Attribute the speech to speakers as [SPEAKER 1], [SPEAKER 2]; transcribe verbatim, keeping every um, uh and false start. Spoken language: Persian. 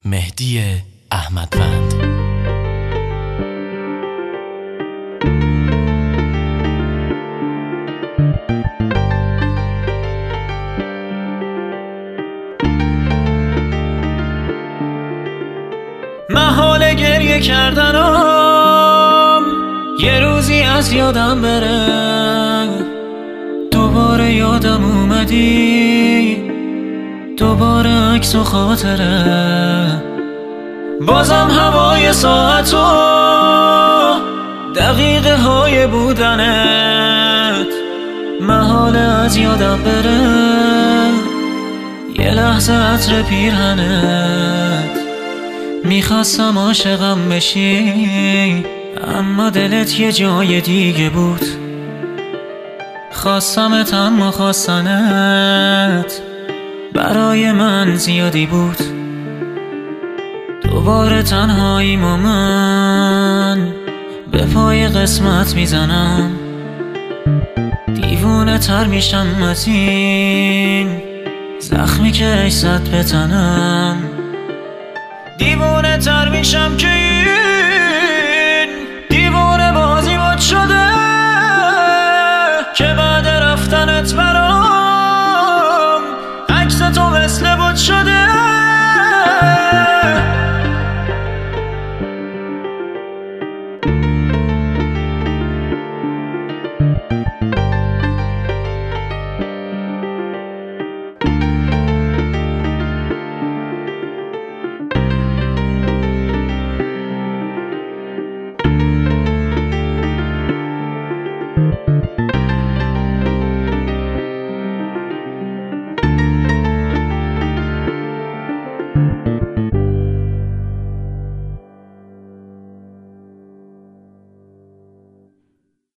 [SPEAKER 1] مهدی احمدوند.
[SPEAKER 2] محال گریه کردنم یه روزی از یادم بره، دوباره یادم اومدی، دوباره عکس و خاطره، بازم هوای ساعت و دقیقه های بودنت محال از یادم بره، یه لحظه عطر پیرهنت. میخواستم عاشقم بشی اما دلت یه جای دیگه بود، خواستمت اما خواستنت برای من زیادی بود. دوباره تنهاییم و من به پای قسمت میزنم، دیوونه تر میشم از این زخمی که عشقت به تنم، دیوونه تر میشم که